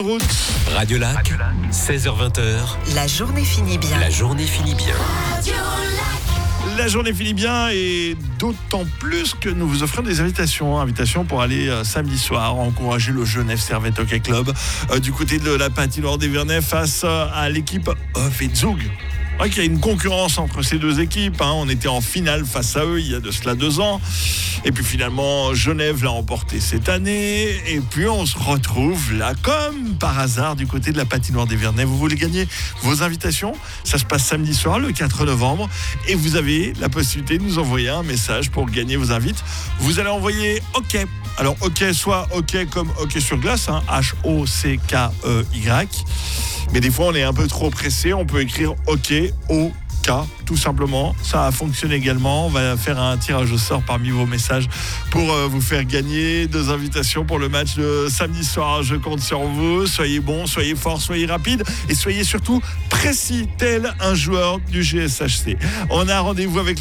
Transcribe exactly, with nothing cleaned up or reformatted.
Route. Radio Lac, seize heures vingt. La journée finit bien. La journée finit bien. La journée finit bien et d'autant plus que nous vous offrons des invitations. Invitations pour aller euh, samedi soir encourager le Genève Servette Hockey Club euh, du côté de la patinoire des Vernets face euh, à l'équipe Hof et Zug. Ouais, qu'il y a une concurrence entre ces deux équipes. Hein. On était en finale face à eux il y a de cela deux ans. Et puis finalement, Genève l'a remporté cette année. Et puis on se retrouve là, comme par hasard, du côté de la patinoire des Vernets. Vous voulez gagner vos invitations ? Ça se passe samedi soir, le quatre novembre. Et vous avez la possibilité de nous envoyer un message pour gagner vos invites. Vous allez envoyer OK. Alors OK, soit OK comme OK sur glace, hein, H O C K E Y. Mais des fois, on est un peu trop pressé. On peut écrire OK, O K, tout simplement. Ça a fonctionné également. On va faire un tirage au sort parmi vos messages pour euh, vous faire gagner deux invitations pour le match de samedi soir. Je compte sur vous. Soyez bons, soyez forts, soyez rapides et soyez surtout précis, tel un joueur du G S H C. On a rendez-vous avec